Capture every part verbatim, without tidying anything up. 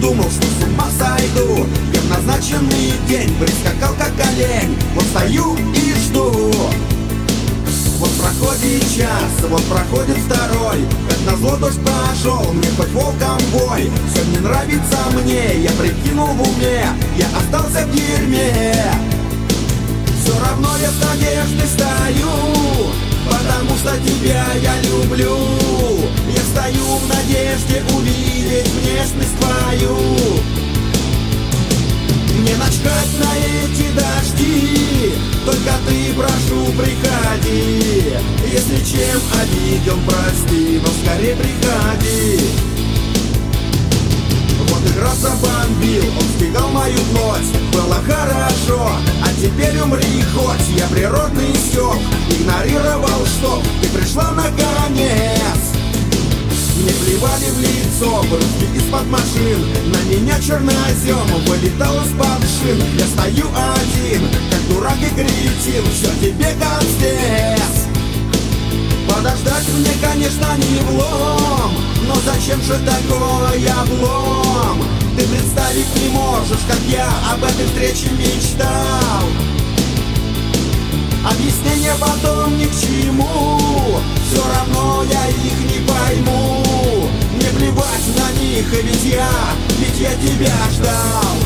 думал, что с ума сойду. Я в назначенный день прискакал как олень. Вот стою и жду. Вот проходит час, вот проходит второй. Как назло дождь пошел, мне хоть волком бой. Все не нравится мне, я прикинул в уме, я остался в дерьме. Все равно я с надеждой стою, потому что тебя я люблю. Я стою в надежде увидеть внешность твою. Мне начхать на эти дожди, только ты, прошу, приходи. Если чем обидел, прости, но скорее приходи. Вот и раз забомбил, он стегал мою плоть. Было хорошо, а теперь умри хоть. Я природный стёб, игнорировал, что ты пришла наконец. Мне плевали в лицо брызги из-под машин. На меня чернозем вылетал из-под шин. Я стою один, как дурак и кретин. Все тебе конец. Подождать мне, конечно, не влом, но зачем же такой облом? Ты представить не можешь, как я об этой встрече мечтал. Объяснения потом ни к чему, все равно я их не пойму. Мне плевать на них, и ведь я, ведь я тебя ждал.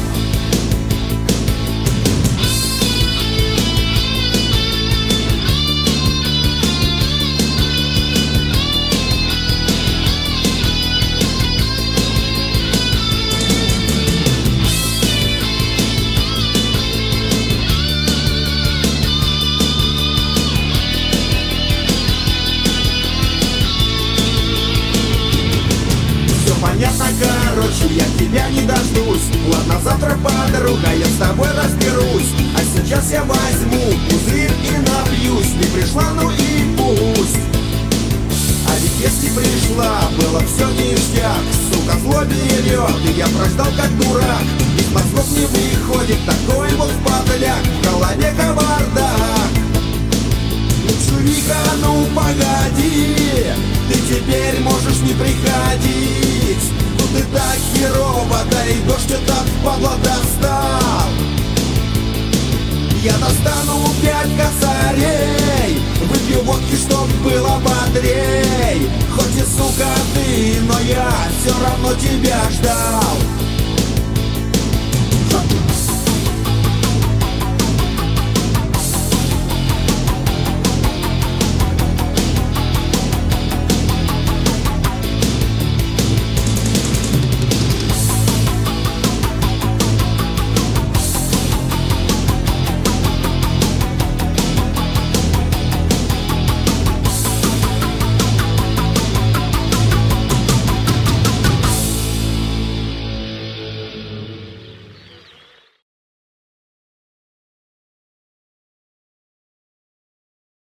Понятно, короче, я тебя не дождусь. Ладно, завтра, подруга, я с тобой разберусь. А сейчас я возьму пузырь и напьюсь. Не пришла, ну и пусть. А ведь если пришла, было все ништяк. Сука, зло берет, и я прождал как дурак. Из мозгов не выходит такой вот подляк. В голове кавардак. Чувика, ну погоди, ты теперь можешь не приходить. Тут и так херово, да и дождь этот падла достал. Я достану пять косарей, выпью водки, чтоб было бодрей. Хоть и сука ты, но я все равно тебя ждал.